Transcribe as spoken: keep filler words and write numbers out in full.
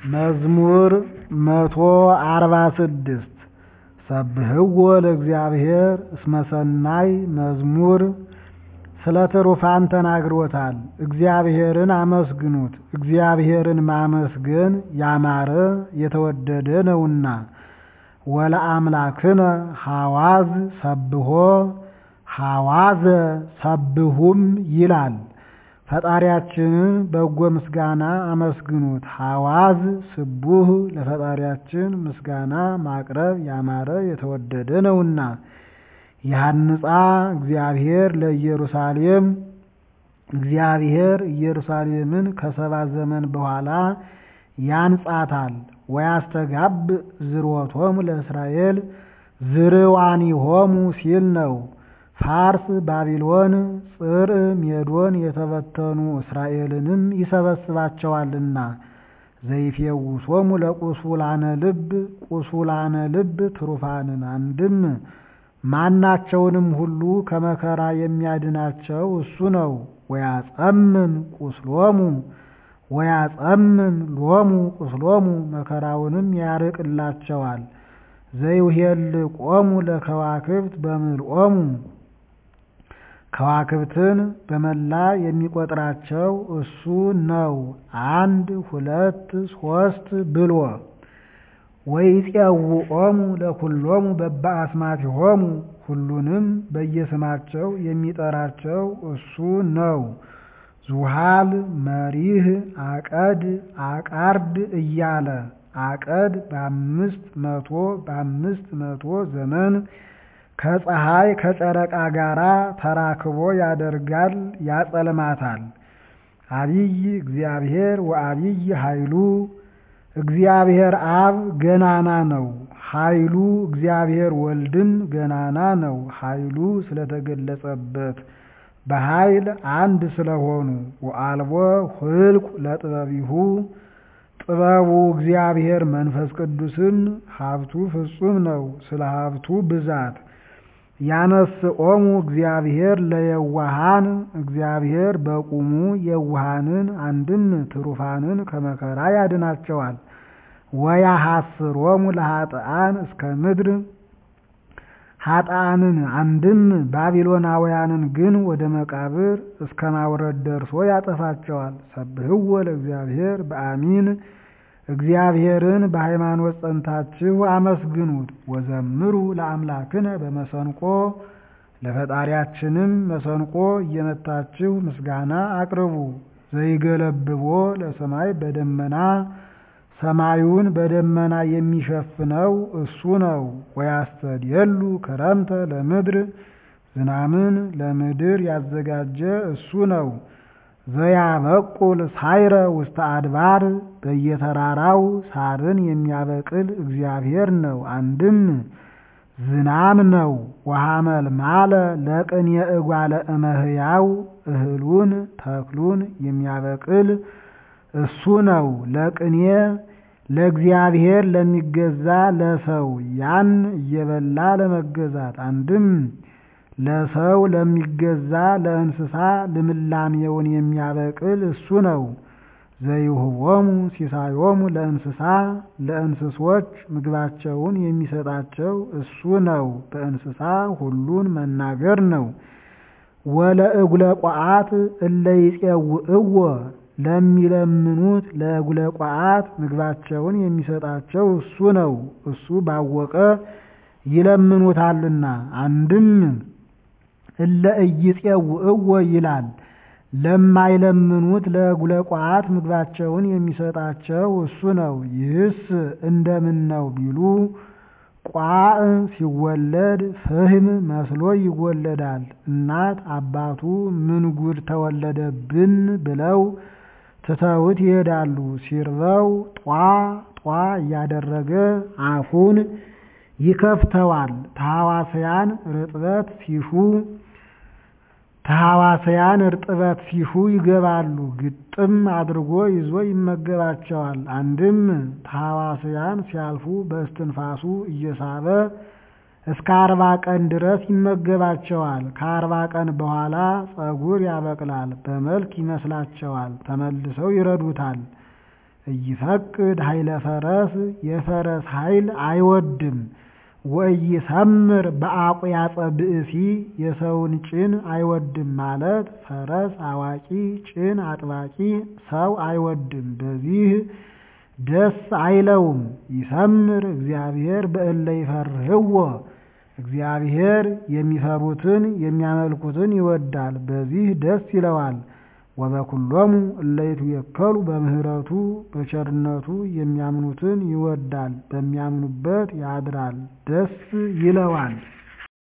መዝሙር መቶ አርባ ስድስት ሰብህዎ ለእግዚአብሔር እስመ ሰናይ መዝሙር ስለ ትሩፋን ተናግሮታል። እግዚአብሔርን አመስግኑት። እግዚአብሔርን ማመስገን ያማረ የተወደደ ነውና። ወለአምላክነ ሐዋዝ ሰብሖ ሐዋዘ ሰብሁም ይላል። ፈጣሪያችንን በጎ ምስጋና አመስግኑት። ሐዋዝ ስቡህ ለፈጣሪያችን ምስጋና ማቅረብ ያማረ የተወደደ ነውና። ያንጻ እግዚአብሔር ለኢየሩሳሌም እግዚአብሔር ኢየሩሳሌምን ከሰባ ዘመን በኋላ ያንጻታል። ወያስተጋብ ዝርወቶሙ ለእስራኤል ዝርዋኒሆሙ ሲል ነው። ፋርስ፣ ባቢሎን፣ ጽር፣ ሜዶን የተበተኑ እስራኤልንም ይሰበስባቸዋልና። ዘይፌውሶሙ ለቁሱላነ ልብ ቁሱላነ ልብ ትሩፋንን አንድም ማናቸውንም ሁሉ ከመከራ የሚያድናቸው እሱ ነው። ወያጸምም ቁስሎሙ ወያጸምም ሎሙ ቁስሎሙ መከራውንም ያርቅላቸዋል። ዘይውሄልቆሙ ለከዋክብት በምልኦሙ ከዋክብትን በመላ የሚቆጥራቸው እሱ ነው። አንድ ሁለት ሶስት ብሎ ወይፄውኦሙ ለኩሎሙ በበአስማቲሆሙ ሁሉንም በየስማቸው የሚጠራቸው እሱ ነው። ዙሃል መሪህ አቀድ አቃርድ እያለ አቀድ በአምስት መቶ በአምስት መቶ ዘመን ከፀሐይ ከጨረቃ ጋራ ተራክቦ ያደርጋል ያጸልማታል። አብይ እግዚአብሔር ወአብይ ኃይሉ እግዚአብሔር አብ ገናና ነው። ኃይሉ እግዚአብሔር ወልድም ገናና ነው። ኃይሉ ስለተገለጸበት በኃይል አንድ ስለሆኑ ወአልቦ ሁልቁ ለጥበቢሁ ጥበቡ እግዚአብሔር መንፈስ ቅዱስም ሀብቱ ፍጹም ነው። ስለ ሀብቱ ብዛት ያነስኦሙ እግዚአብሔር ለየዋሃን እግዚአብሔር በቁሙ የዋሃንን አንድም ትሩፋንን ከመከራ ያድናቸዋል። ወያሐስሮሙ ለኃጥአን እስከ ምድር ኃጥአንን አንድም ባቢሎናውያንን ግን ወደ መቃብር እስከ ማውረድ ደርሶ ያጠፋቸዋል። ሰብህዎ ለእግዚአብሔር በአሚን እግዚአብሔርን በሃይማኖት ጸንታችሁ አመስግኑት። ወዘምሩ ለአምላክነ በመሰንቆ ለፈጣሪያችንም መሰንቆ እየመታችሁ ምስጋና አቅርቡ። ዘይገለብቦ ለሰማይ በደመና ሰማዩን በደመና የሚሸፍነው እሱ ነው። ወያስተድየሉ ክረምተ ለምድር ዝናምን ለምድር ያዘጋጀ እሱ ነው። ዘያበቁል ሳይረ ውስተ አድባር በየተራራው ሳርን የሚያበቅል እግዚአብሔር ነው። አንድም ዝናም ነው። ወሐመል ማለ ለቅኔ እጓለ እመሕያው እህሉን ተክሉን የሚያበቅል እሱ ነው። ለቅኔ ለእግዚአብሔር ለሚገዛ ለሰው ያን እየበላ ለመገዛት አንድም ለሰው ለሚገዛ ለእንስሳ ልምላሜውን የሚያበቅል እሱ ነው። ዘይሁቦሙ ሲሳዮሙ ለእንስሳ ለእንስሶች ምግባቸውን የሚሰጣቸው እሱ ነው። በእንስሳ ሁሉን መናገር ነው። ወለእጉለ ቋዓት እለ ይፄውዕዎ ለሚለምኑት ለእጉለ ቋዓት ምግባቸውን የሚሰጣቸው እሱ ነው። እሱ ባወቀ ይለምኑታልና። አንድም እለ ኢይፄውዕዎ ይላል። ለማይለምኑት ለእጉለ ቋዓት ምግባቸውን የሚሰጣቸው እሱ ነው። ይህስ እንደምን ነው ቢሉ ቋዕ ሲወለድ ፍህም መስሎ ይወለዳል። እናት አባቱ ምን ጉድ ተወለደብን ብለው ትተውት ይሄዳሉ። ሲርበው ጧ ጧ እያደረገ አፉን ይከፍተዋል። ተሐዋስያን ርጥበት ሲሹ ተሐዋስያን እርጥበት ሲሹ ይገባሉ። ግጥም አድርጎ ይዞ ይመገባቸዋል። አንድም ተሐዋስያን ሲያልፉ በእስትንፋሱ እየሳበ እስከ አርባ ቀን ድረስ ይመገባቸዋል። ከአርባ ቀን በኋላ ጸጉር ያበቅላል፣ በመልክ ይመስላቸዋል፣ ተመልሰው ይረዱታል። እይፈቅድ ኃይለ ፈረስ የፈረስ ኃይል አይወድም። ወኢይሰምር በአቁያጸ ብእሲ የሰውን ጭን አይወድም ማለት ፈረስ አዋቂ ጭን አጥባቂ ሰው አይወድም። በዚህ ደስ አይለውም። ይሰምር እግዚአብሔር በእለ ይፈርህዎ እግዚአብሔር የሚፈሩትን የሚያመልኩትን ይወዳል። በዚህ ደስ ይለዋል። ወበኩሎሙ እለ ይትወከሉ በምህረቱ በቸርነቱ የሚያምኑትን ይወዳል። በሚያምኑበት ያድራል፣ ደስ ይለዋል።